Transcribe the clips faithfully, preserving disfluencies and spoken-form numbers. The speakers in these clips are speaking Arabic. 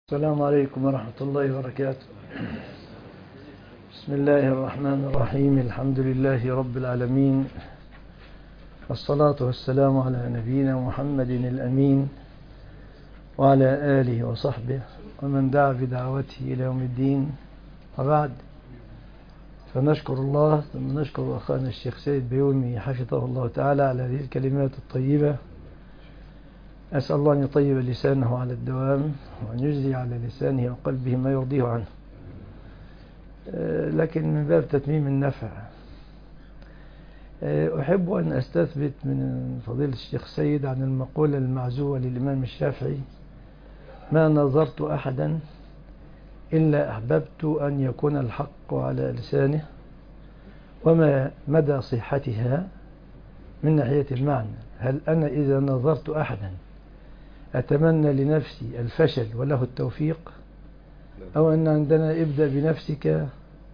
السلام عليكم ورحمة الله وبركاته. بسم الله الرحمن الرحيم. الحمد لله رب العالمين، والصلاة والسلام على نبينا محمد الأمين وعلى آله وصحبه ومن دعا بدعوته إلى يوم الدين. وبعد، فنشكر الله ثم نشكر أخانا الشيخ سيد بيومي حفظه الله تعالى على هذه الكلمات الطيبة. أسأل الله أن يطيب لسانه على الدوام، وأن يجري على لسانه وقلبه ما يرضيه عنه. لكن من باب تتميم النفع، أحب أن أستثبت من فضيلة الشيخ سيد عن المقولة المعزوة للإمام الشافعي: ما نظرت أحدا إلا أحببت أن يكون الحق على لسانه. وما مدى صحتها من ناحية المعنى؟ هل أنا إذا نظرت أحدا أتمنى لنفسي الفشل وله التوفيق، أو أن عندنا ابدأ بنفسك؟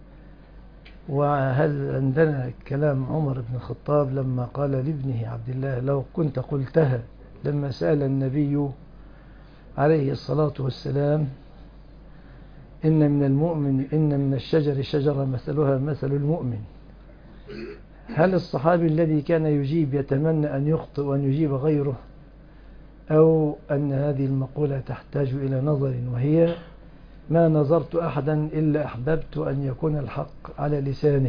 وهل عندنا كلام عمر بن الخطاب لما قال لابنه عبد الله: لو كنت قلتها لما سأل النبي عليه الصلاة والسلام إن من المؤمن إن من الشجر شجرة مثلها مثل المؤمن؟ هل الصحابي الذي كان يجيب يتمنى أن يخطئ وأن يجيب غيره، أو أن هذه المقولة تحتاج إلى نظر، وهي: ما نظرت أحدا إلا أحببت أن يكون الحق على لسانه؟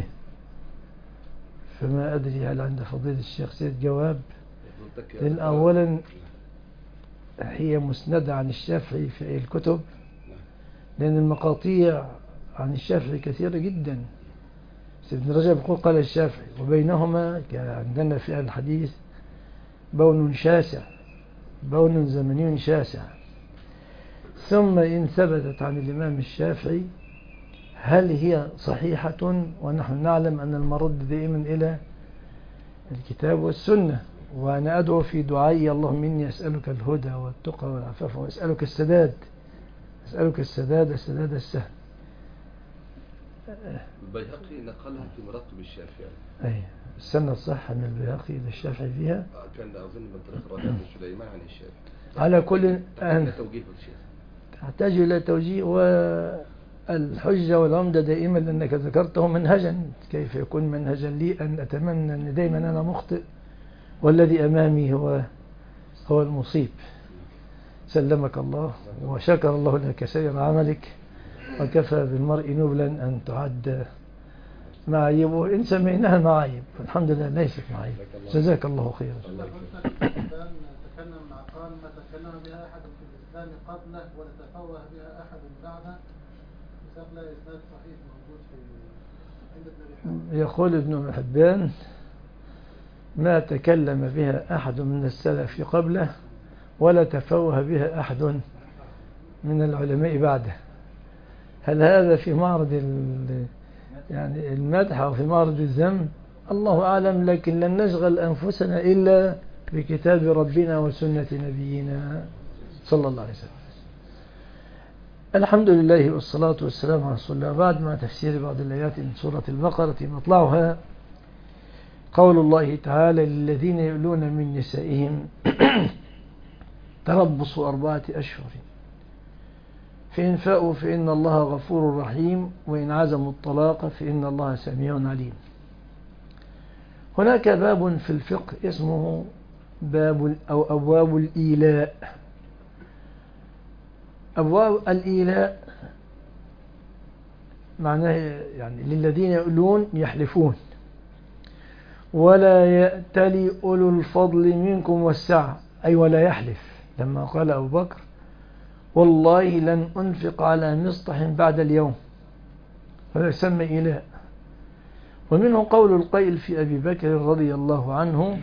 فما أدري هل عند فضيلة الشيخ سيد جواب؟ أولا، هي مسندة عن الشافعي في الكتب، لأن المقاطيع عن الشافعي كثيرة جدا. ابن رجب يقول قال الشافعي، وبينهما عندنا في الحديث بون شاسع، بون زمني شاسع. ثم إن ثبتت عن الإمام الشافعي هل هي صحيحة؟ ونحن نعلم أن المرد دائما إلى الكتاب والسنة. وأنا أدعو في دعائي: اللهم إني أسألك الهدى والتقى والعفاف وأسألك السداد، أسألك السداد السداد السهل. البيهقي نقلها في مراتب الشافعي. أي السنة الصحة من البيهقي للشافعي فيها كان أظن من طريق الرجاء بن سليمان عن الشافعي. على كل أن توجيه الشيخ تحتاج إلى توجيه، والحجة والعمدة دائما لأنك ذكرته منهجا. كيف يكون منهجا لي أن أتمنى أن دائما أنا مخطئ والذي أمامي هو هو المصيب؟ سلمك الله وشكر الله لك سير عملك، وكفى بالمرء نبلا أن تعد معايبه، إن سميناها معايب الحمد لله ليست معايب. جزاك الله خيرا. تكلم مع قال ما تكلم بها أحد في الإسلام قبله ولا تفوه بها أحد بعده، بسبب لا إسناد صحيح موجود في عند ابن رحاب. يقول ابن حبان: ما تكلم بها أحد من السلف قبله ولا تفوه بها أحد من العلماء بعده. هل هذا في معرض يعني المدح أو في معرض الذم؟ الله أعلم، لكن لن نشغل أنفسنا إلا بكتاب ربنا وسنة نبينا صلى الله عليه وسلم. الحمد لله والصلاة والسلام على رسول الله. بعد، مع تفسير بعض الآيات من سورة البقرة مطلعها قول الله تعالى: للذين يؤلون من نسائهم تربص أربعة أشهر فإن فاءوا فإن الله غفور رحيم وإن عزموا الطلاق فإن الله سميع عليم. هناك باب في الفقه اسمه باب أو أبواب الإيلاء. أبواب الإيلاء معناه يعني للذين يؤلون يحلفون: ولا يأتلي أولو الفضل منكم والسعة، أي ولا يحلف. لما قال أبو بكر: والله لن أنفق على مصطح بعد اليوم، هذا يسمى إيلاء. ومنه قول القيل في أبي بكر رضي الله عنه: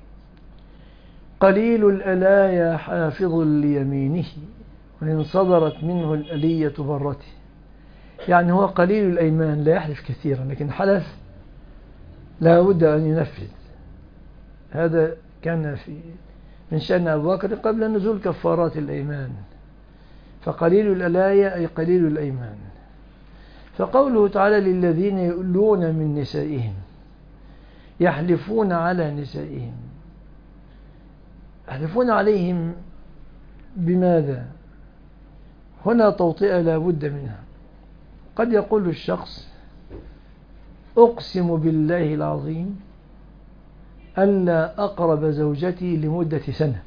قليل الألايا حافظ ليمينه وإن صدرت منه الألية برته. يعني هو قليل الأيمان، لا يحلف كثيرا، لكن حلف لا بد أن ينفذ. هذا كان في من شأن أبو بكر قبل نزول كفارات الأيمان. فقليل الألايا أي قليل الأيمان. فقوله تعالى: للذين يؤلون من نسائهم، يحلفون على نسائهم، يحلفون عليهم بماذا؟ هنا توطئة لا بد منها. قد يقول الشخص أقسم بالله العظيم ألا أقرب زوجتي لمدة سنة،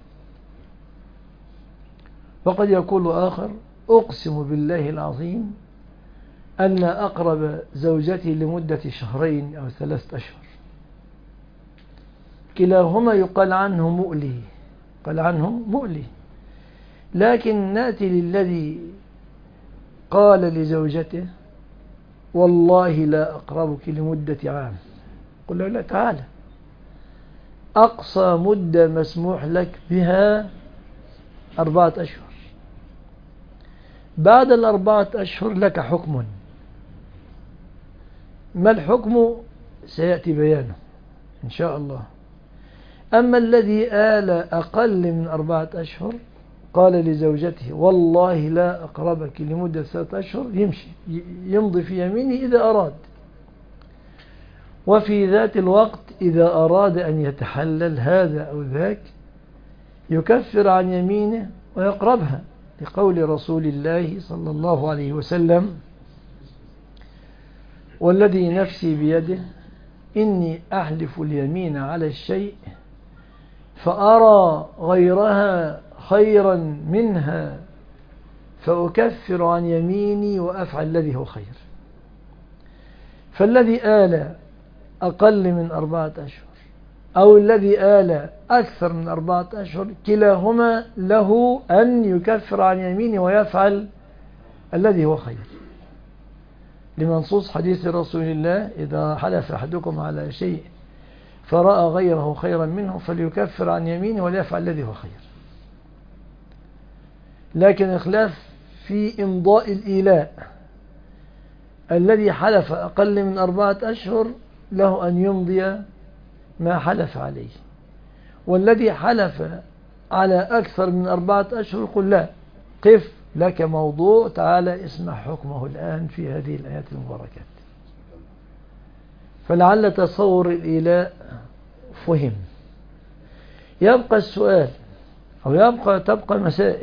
وقد يقول آخر أقسم بالله العظيم ألا أقرب زوجتي لمدة شهرين أو ثلاثة أشهر. كلاهما يقال عنه مؤلي، قال عنه مؤلي. لكن نأتي للذي قال لزوجته والله لا أقربك لمدة عام، قل له لا، تعالى، أقصى مدة مسموح لك بها أربعة أشهر، بعد الأربعة أشهر لك حكم. ما الحكم؟ سيأتي بيانه إن شاء الله. أما الذي آل أقل من أربعة أشهر قال لزوجته والله لا أقربك لمدة ثلاثة أشهر، يمشي يمضي في يمينه إذا أراد، وفي ذات الوقت إذا أراد أن يتحلل هذا أو ذاك يكفر عن يمينه ويقربها، لقول رسول الله صلى الله عليه وسلم والذي نفسي بيده إني أحلف اليمين على الشيء فأرى غيرها خيرا منها فأكفر عن يميني وأفعل الذي هو خير. فالذي آل أقل من أربعة أشهر أو الذي آل أكثر من أربعة أشهر كلاهما له أن يكفر عن يمينه ويفعل الذي هو خير، لمنصوص حديث رسول الله إذا حلف أحدكم على شيء فرأى غيره خيرا منه فليكفر عن يمينه وليفعل الذي هو خير. لكن الخلاف في إمضاء الإيلاء. الذي حلف أقل من أربعة أشهر له أن يمضي ما حلف عليه، والذي حلف على أكثر من أربعة أشهر قل لا، قف لك موضوع، تعالى اسمع حكمه الآن في هذه الآيات المباركات. فلعل تصور الإيلاء فهم. يبقى السؤال أو يبقى تبقى مسائل.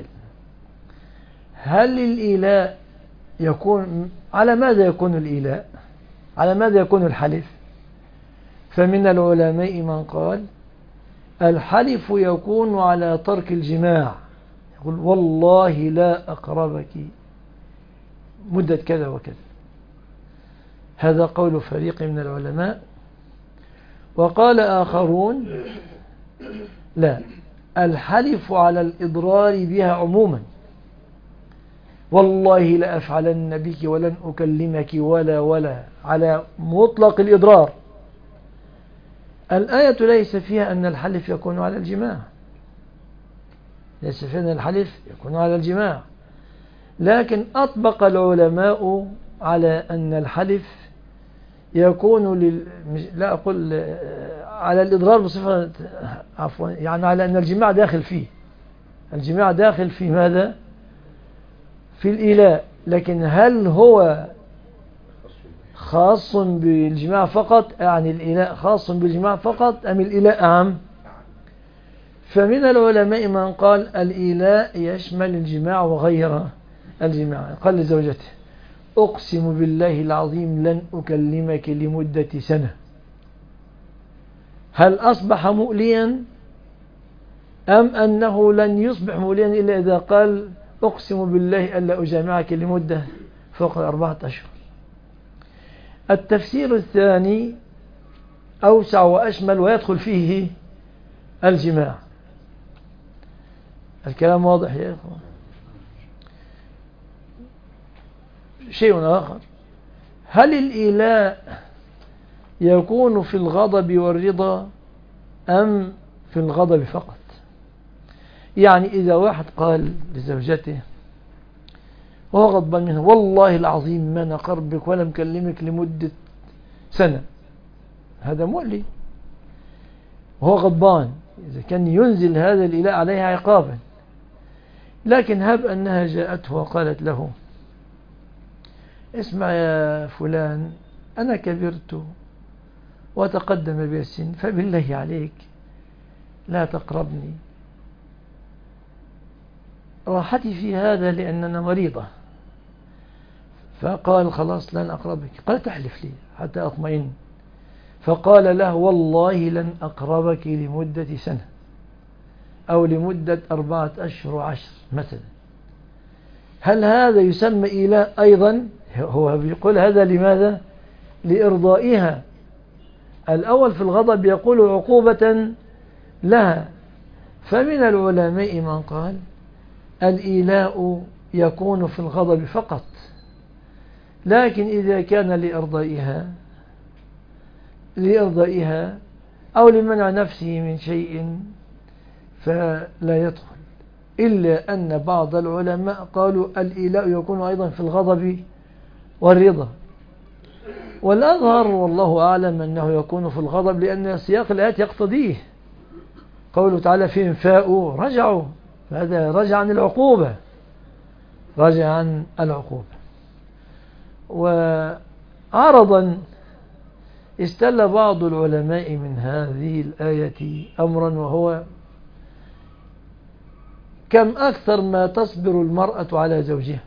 هل الإيلاء يكون على ماذا يكون الإيلاء؟ على ماذا يكون الحلف؟ فمن العلماء من قال الحلف يكون على ترك الجماع، يقول والله لا أقربك مدة كذا وكذا. هذا قول فريق من العلماء. وقال آخرون لا، الحلف على الإضرار بها عموما، والله لأفعلن بك ولن أكلمك ولا ولا، على مطلق الإضرار. الآية ليس فيها أن الحلف يكون على الجماع، ليس فيها أن الحلف يكون على الجماع، لكن أطبق العلماء على أن الحلف يكون لل... لا أقول على الإضرار بصفة عفوا، يعني على أن الجماع داخل فيه، الجماع داخل في ماذا؟ في الإيلاء. لكن هل هو خاص بالجماع فقط، يعني الإيلاء خاص بالجماع فقط أم الإيلاء عام؟ فمن العلماء من قال الإيلاء يشمل الجماع وغير الجماع. قال لزوجته أقسم بالله العظيم لن أكلمك لمدة سنة. هل أصبح مؤليا أم أنه لن يصبح مؤليا إلا إذا قال أقسم بالله ألا أجامعك لمدة فوق أربعة أشهر؟ التفسير الثاني أوسع وأشمل ويدخل فيه الجماع. الكلام واضح يا إخوان؟ شيء آخر، هل الإيلاء يكون في الغضب والرضا أم في الغضب فقط؟ يعني إذا واحد قال لزوجته وهو غضبان منها والله العظيم ما نقربك ولا مكلمك لمدة سنة، هذا مؤلي وهو غضبان، إذا كان ينزل هذا الإيلاء عليها عقابا. لكن هب أنها جاءته وقالت له اسمع يا فلان أنا كبرت وتقدم بي السن فبالله عليك لا تقربني، راحتي في هذا لأننا مريضة. فقال خلاص لن أقربك. قال تحلف لي حتى أطمئن. فقال له والله لن أقربك لمدة سنة أو لمدة أربعة أشهر وعشر مثلا. هل هذا يسمى إيلاء أيضا؟ هو بيقول هذا لماذا؟ لإرضائها. الأول في الغضب يقول عقوبة لها. فمن العلماء من قال الإيلاء يكون في الغضب فقط، لكن إذا كان لإرضائها لإرضائها أو لمنع نفسه من شيء فلا يدخل. إلا أن بعض العلماء قالوا الإيلاء يكون أيضا في الغضب والرضا، والأظهر والله أعلم أنه يكون في الغضب، لأن سياق الآيات يقتضيه. قوله تعالى فإن فاءوا رجعوا، هذا رجع عن العقوبة رجع عن العقوبة. وعرضا استل بعض العلماء من هذه الآية أمرا، وهو كم أكثر ما تصبر المرأة على زوجها.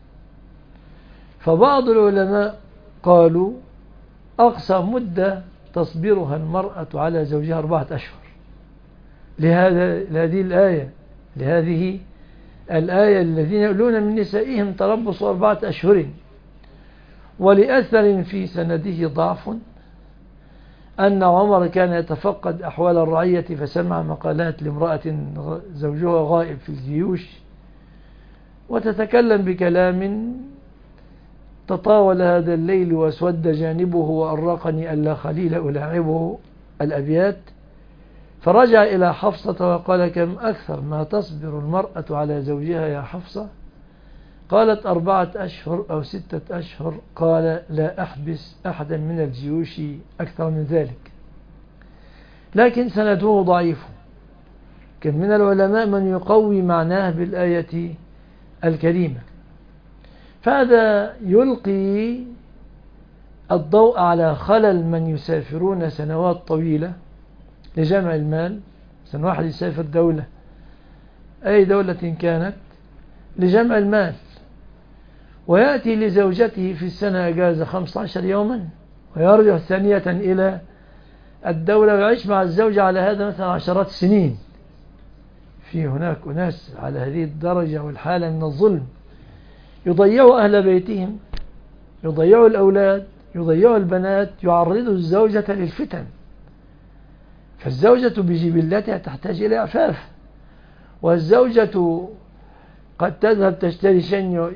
فبعض العلماء قالوا أقصى مدة تصبرها المرأة على زوجها أربعة أشهر لهذا لهذه الآية لهذه الآية الذين يؤلون من نسائهم تربص أربعة أشهر. ولأثر في سنده ضعف أن عمر كان يتفقد أحوال الرعية فسمع مقالات لامرأة زوجها غائب في الجيوش وتتكلم بكلام تطاول هذا الليل واسود جانبه وأرقني ألا خليل ألاعبه الأبيات. فرجع إلى حفصة وقال كم أكثر ما تصبر المرأة على زوجها يا حفصة؟ قالت أربعة أشهر أو ستة أشهر. قال لا أحبس أحدا من الجيوش أكثر من ذلك. لكن سنده ضعيف. كم من العلماء من يقوي معناه بالآية الكريمة. فهذا يلقي الضوء على خلل من يسافرون سنوات طويلة لجمع المال. سنة واحد يسافر دولة أي دولة كانت لجمع المال، ويأتي لزوجته في السنة أجازة خمسة عشر يوما ويرجع ثانية إلى الدولة ويعيش مع الزوجة على هذا مثلا عشرات السنين. في هناك أناس على هذه الدرجة والحالة من الظلم يضيعوا أهل بيتهم، يضيعوا الأولاد، يضيعوا البنات، يعرضوا الزوجة للفتن. فالزوجة بجبلتها تحتاج إلى عفاف، والزوجة قد تذهب تشتري شيء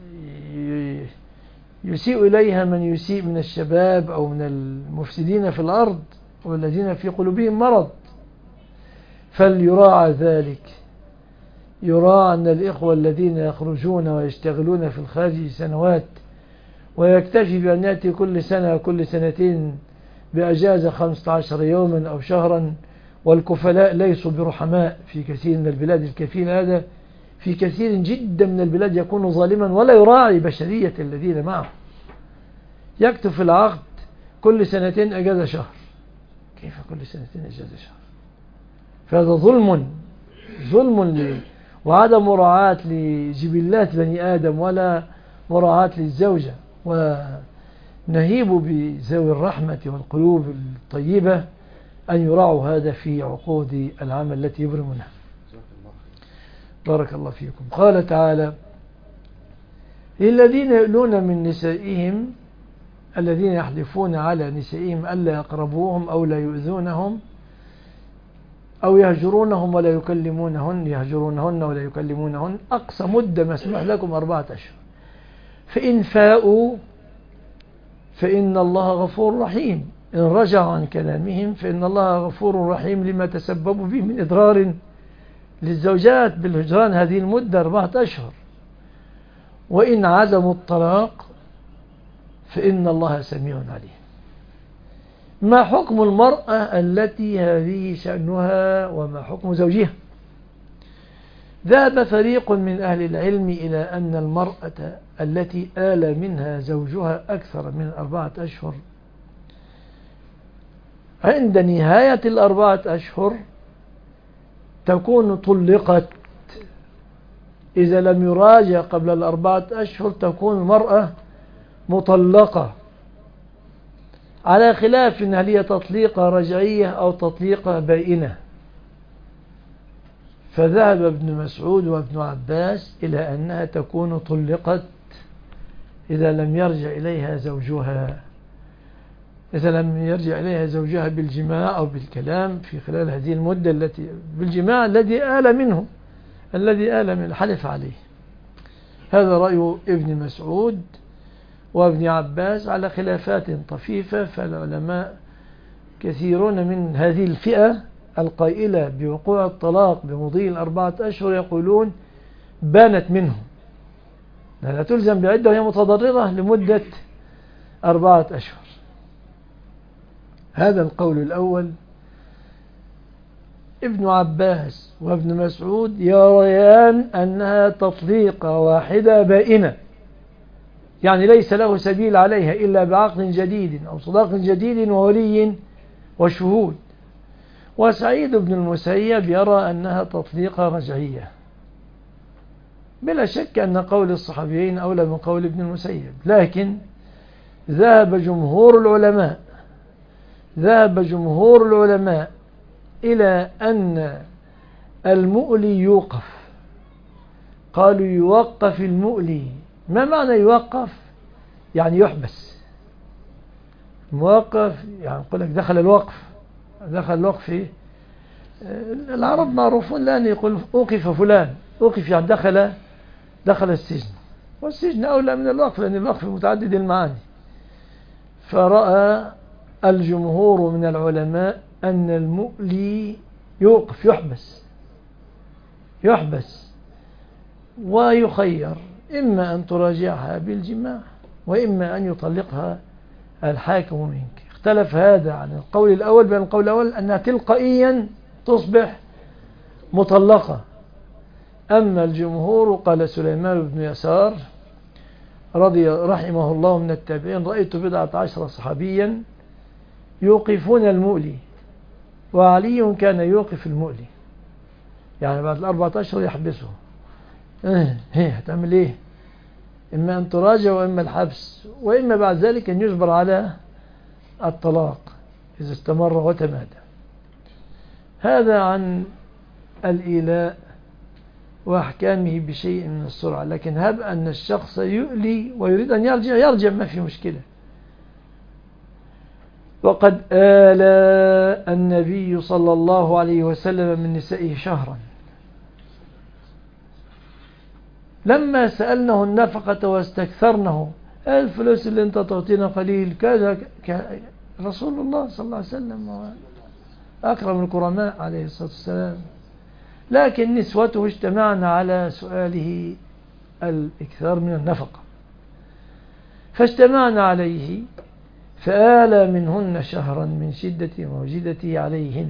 يسيء إليها من يسيء من الشباب أو من المفسدين في الأرض والذين في قلوبهم مرض. فليراعى ذلك. يراعى أن الإخوة الذين يخرجون ويشتغلون في الخارج سنوات ويكتفي بأن يأتي كل سنة كل سنتين بأجازة خمسة عشر يوما أو شهرا، والكفلاء ليسوا برحماء في كثير من البلاد. الكفيل هذا في كثير جدا من البلاد يكون ظالما ولا يراعي بشرية الذين معه. يكتب في العقد كل سنتين أجازة شهر. كيف كل سنتين أجازة شهر؟ فهذا ظلم ظلم ل... وعدم مراعاة لجبلات بني آدم ولا مراعاة للزوجة. ونهيب بذوي الرحمة والقلوب الطيبة أن يراعوا هذا في عقود العمل التي يبرمونها. بارك الله فيكم. قال تعالى للذين يؤلون من نسائهم الذين يحلفون على نسائهم ألا يقربوهم أو لا يؤذونهم أو يهجرونهم ولا يكلمونهن يهجرونهن ولا يكلمونهن أقصى مدة مسموح لكم أربعة أشهر. فإن فاءوا فإن الله غفور رحيم. إن رجعوا عن كلامهم فإن الله غفور رحيم لما تسببوا به من إضرار للزوجات بالهجران هذه المدة أربعة أشهر. وإن عزموا الطلاق فإن الله سميع عليم. ما حكم المرأة التي هذه شأنها وما حكم زوجها؟ ذهب فريق من أهل العلم إلى أن المرأة التي آل منها زوجها أكثر من أربعة أشهر عند نهاية الأربعة أشهر تكون طلقت إذا لم يراجع قبل الأربعة أشهر تكون المرأة مطلقة، على خلاف إن هل هي تطليقة رجعية أو تطليقة بائنة. فذهب ابن مسعود وابن عباس إلى أنها تكون طلقت إذا لم يرجع إليها زوجها، إذا لم يرجع إليها زوجها بالجماع أو بالكلام في خلال هذه المدة التي بالجماع الذي آل منه الذي آل من الحلف عليه. هذا رأي ابن مسعود وابن عباس على خلافات طفيفة. فالعلماء كثيرون من هذه الفئة القائلة بوقوع الطلاق بمضي الأربعة أشهر يقولون بانت منه، لا تلزم بعدة وهي متضررة لمدة أربعة أشهر. هذا القول الأول. ابن عباس وابن مسعود يريان أنها تطليقة واحدة بائنة، يعني ليس له سبيل عليها إلا بعقد جديد أو صداق جديد وولي وشهود. وسعيد بن المسيب يرى أنها تطليقة رجعية. بلا شك أن قول الصحابيين أولى من قول ابن المسيب، لكن ذهب جمهور العلماء ذهب جمهور العلماء إلى أن المؤلي يوقف. قالوا يوقف المؤلي. ما معنى يوقف؟ يعني يحبس. موقف يعني يقول لك دخل الوقف دخل الوقف فيه. العرب معروفون لأن يقول أوقف فلان، أوقف يعني دخل دخل السجن، والسجن أولى من الوقف لأن الوقف متعدد المعاني. فرأى الجمهور من العلماء أن المؤلي يوقف يحبس يحبس ويخير، إما أن تراجعها بالجماع وإما أن يطلقها الحاكم منك. اختلف هذا عن القول الأول، بين القول الأول أنها تلقائيا تصبح مطلقة. أما الجمهور قال سليمان بن يسار رضي رحمه الله من التابعين: رأيت بضعة عشر صحابيا يوقفون المؤلي، وعلي كان يوقف المؤلي، يعني بعد الأربعة أشهر يحبسه. اه هي هتعمل ايه؟ إما أن تراجع وإما الحبس، وإما بعد ذلك أن يجبر على الطلاق إذا استمر وتمادى. هذا عن الإيلاء وأحكامه بشيء من السرعة. لكن هب أن الشخص يؤلي ويريد أن يرجع يرجع، ما في مشكلة. وقد آل النبي صلى الله عليه وسلم من نسائه شهرا، لما سألنه النفقة واستكثرنه: الفلوس اللي انت تعطينا قليل كذا. رسول الله صلى الله عليه وسلم أكرم الكرماء عليه الصلاة والسلام، لكن نسوته اجتمعنا على سؤاله الإكثار من النفقة، فاجتمعنا عليه فآل منهن شهرا من شدة موجدته عليهن،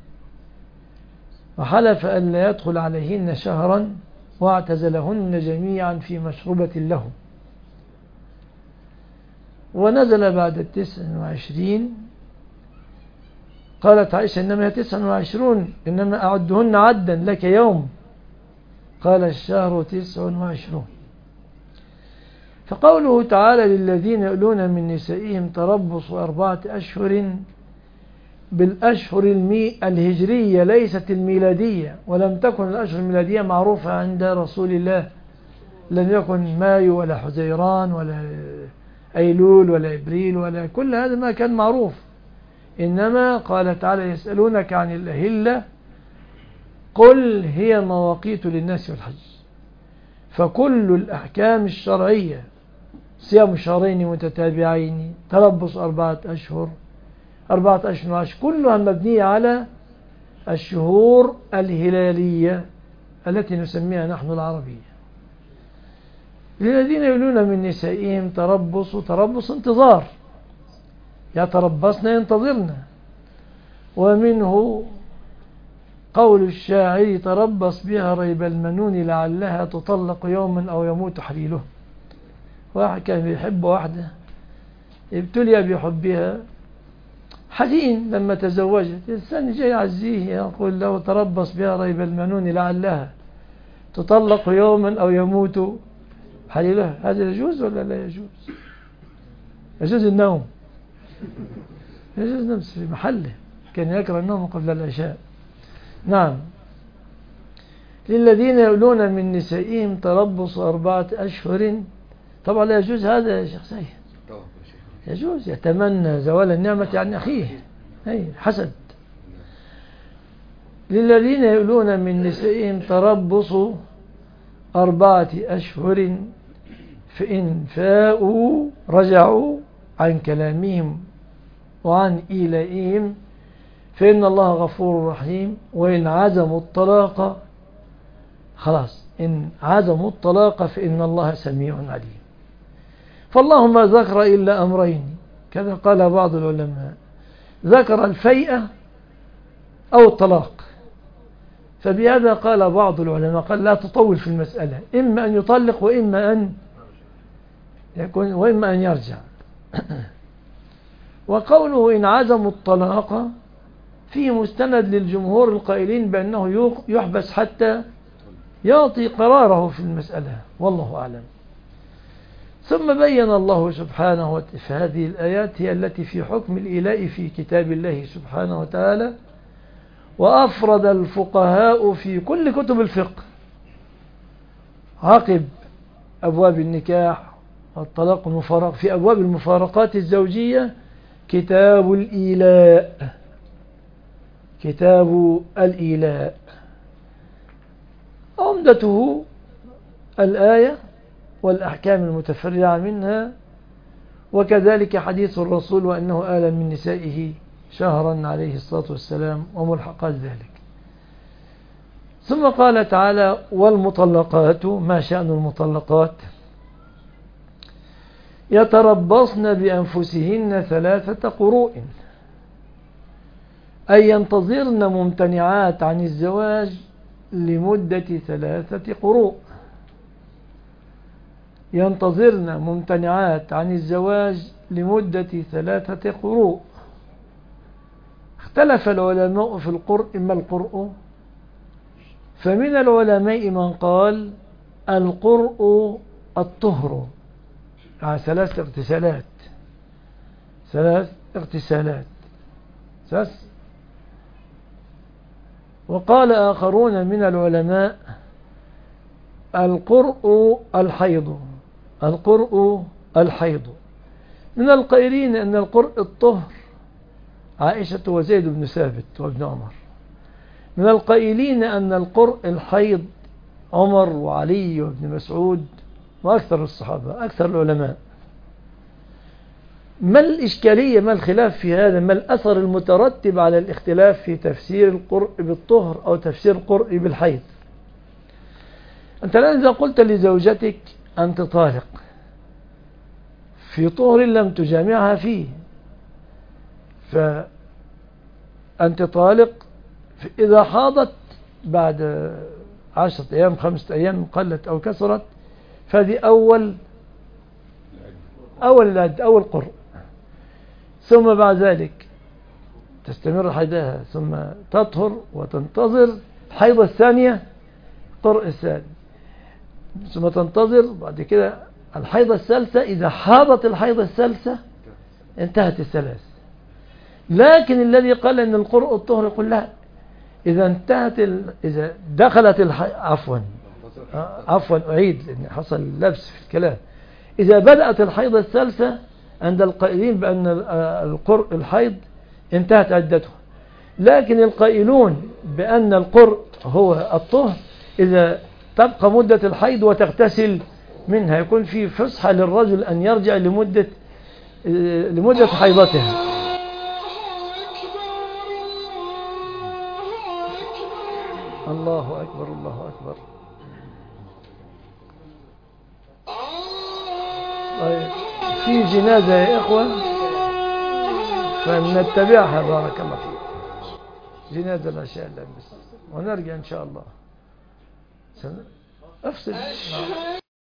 وحلف أن لا يدخل عليهن شهرا، واعتزلهن جميعا في مشروبة له. ونزل بعد التسع وعشرين. قالت عائشة: إنما هي تسع وعشرون، إنما أعدهن عدا لك يوم. قال: الشهر تسع وعشرون. فقوله تعالى: للذين يؤلون من نسائهم تربص أربعة أشهر، بالأشهر المي الهجرية ليست الميلادية، ولم تكن الأشهر الميلادية معروفة عند رسول الله، لم يكن مايو ولا حزيران ولا أيلول ولا إبريل ولا كل هذا ما كان معروف. إنما قال تعالى: يسألونك عن الأهلة قل هي مواقيت للناس والحج. فكل الأحكام الشرعية: صيام شهرين متتابعين، تربص أربعة أشهر، أربعة أشهر وعشر، كلها مبنية على الشهور الهلالية التي نسميها نحن العربية. للذين يؤلون من نسائهم تربص تربص انتظار، يتربصن ينتظرن. ومنه قول الشاعر: تربص بها ريب المنون لعلها تطلق يوما أو يموت حليله. واحد كان بيحب واحدة، ابتلي بحبها، حزين لما تزوجت، السنة جاي عزيه يقول له: تربص بها ريب المنون لعلها تطلق يوما أو يموت حليلها، هذا يجوز ولا لا يجوز؟ يجوز النوم، يجوز نفس في محله، كان يكره النوم قبل العشاء. نعم. للذين يؤلون من نسائهم تربص أربعة أشهر، طبعا لا يجوز هذا يا شيخ سيد، يجوز يتمنى زوال النعمة عن أخيه، أي حسد. للذين يؤلون من نسائهم تربص أربعة أشهر فإن فاءوا رجعوا عن كلامهم وعن إيلائهم فإن الله غفور رحيم، وإن عزموا الطلاق خلاص، إن عزموا الطلاق فإن الله سميع عليم. فالله ما ذكر إلا أمرين كذا قال بعض العلماء، ذكر الفيئة أو الطلاق، فبهذا قال بعض العلماء قال لا تطول في المسألة، إما أن يطلق وإما أن يكون وإما أن يرجع. وقوله إن عزموا الطلاق فيه مستند للجمهور القائلين بأنه يحبس حتى يعطي قراره في المسألة، والله أعلم. ثم بين الله سبحانه وتعالى في هذه الآيات هي التي في حكم الإيلاء في كتاب الله سبحانه وتعالى، وأفرد الفقهاء في كل كتب الفقه عقب أبواب النكاح والطلاق والمفارقة في أبواب المفارقات الزوجية كتاب الإيلاء، كتاب الإيلاء عمدته الآية والأحكام المتفرعة منها، وكذلك حديث الرسول وأنه آل من نسائه شهرا عليه الصلاة والسلام وملحقات ذلك. ثم قال تعالى والمطلقات، ما شأن المطلقات؟ يتربصن بأنفسهن ثلاثة قروء، أي ينتظرن ممتنعات عن الزواج لمدة ثلاثة قروء، ينتظرن ممتنعات عن الزواج لمدة ثلاثة قروء. اختلف العلماء في القرء، ما القرء؟ فمن العلماء من قال القرء الطهر، يعني ثلاث اغتسالات، ثلاث اغتسالات ثلاث. وقال آخرون من العلماء القرء الحيض، القرء الحيض. من القائلين أن القرء الطهر عائشة وزيد بن ثابت وابن عمر. من القائلين أن القرء الحيض عمر وعلي وابن مسعود وأكثر الصحابة، أكثر العلماء. ما الإشكالية، ما الخلاف في هذا؟ ما الأثر المترتب على الاختلاف في تفسير القرء بالطهر أو تفسير القرء بالحيض؟ أنت الآن إذا قلت لزوجتك أنت طالق في طهر لم تجامعها فيه، فأنت طالق إذا حاضت بعد عشرة أيام خمسة أيام قلت أو كسرت، فهذه أول أول العد أول قرء، ثم بعد ذلك تستمر حيضها ثم تطهر وتنتظر الحيضة الثانية قرء الثاني، ثم تنتظر بعد كده الحيضة الثالثة. إذا حاضت الحيضة الثالثة انتهت الثلاث. لكن الذي قال أن القرء الطهر يقول لا، إذا انتهت ال... إذا دخلت الح... عفوا عفوا أعيد لأن حصل لبس في الكلام. إذا بدأت الحيضة الثالثة عند القائلين بأن القرء الحيض انتهت عدتها، لكن القائلون بأن القرء هو الطهر إذا تبقى مدة الحيض وتغتسل منها، يكون في فسحة للرجل أن يرجع لمدة لمدة حيضتها. الله أكبر الله أكبر. طيب في جنازة يا إخوة فنتبعها بارك الله فيك، جنازة العشاء اللي بس ونرجع إن شاء الله. أفصل.